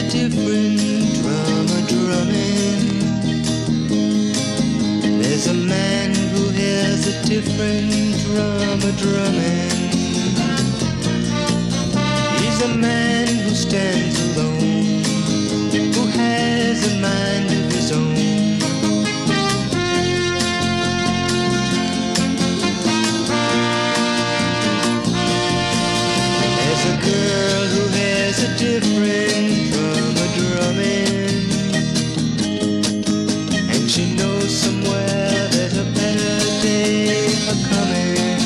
different drummer drumming. There's a man who hears a different drummer drumming. He's a man who stands alone, who has a mind of his own. There's a girl who has a different drummer drumming, and she knows somewhere there's a better day a-coming.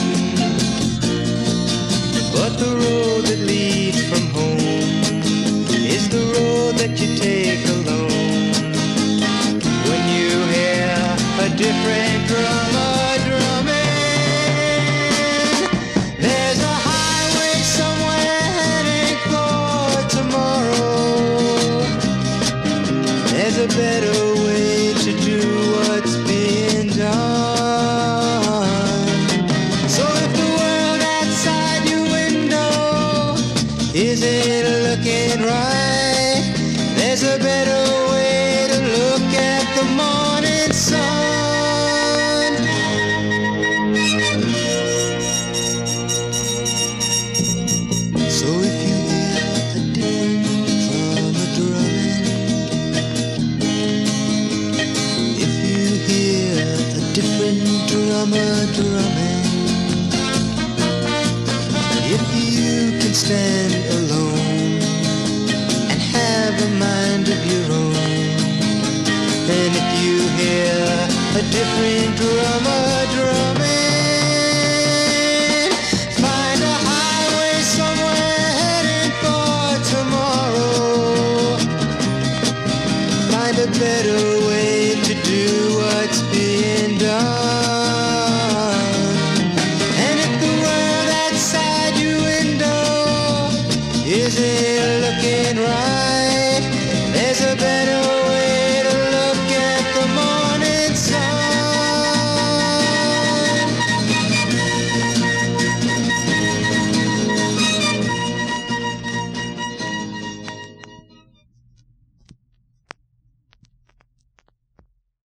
But the road that leads from home is the road that you take alone. When you hear a different drummer drumming, there's a highway somewhere heading for tomorrow. There's a better way to do what's being done. So if the world outside your window isn't looking right, there's a better way to look at the morning sun. So if you hear a different drummer drumming, if you hear a different drummer drumming, if you can stand alone and have a mind of your own, and if you hear a different drummer drumming, find a highway somewhere heading for tomorrow. Find a better way to do what's being